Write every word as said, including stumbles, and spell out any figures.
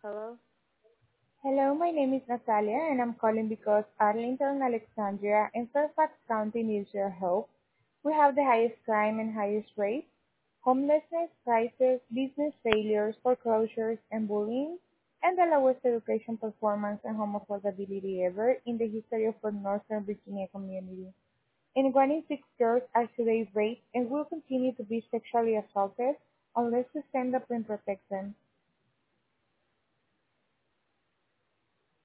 Hello? Hello, my name is Natalia, and I'm calling because Arlington, Alexandria, and Fairfax County needs your help. We have the highest crime and highest rates, homelessness, crisis, business failures, foreclosures, and bullying, and the lowest education performance and home affordability ever in the history of our Northern Virginia community. And one in six girls are today raped and will continue to be sexually assaulted unless we stand up and protect them.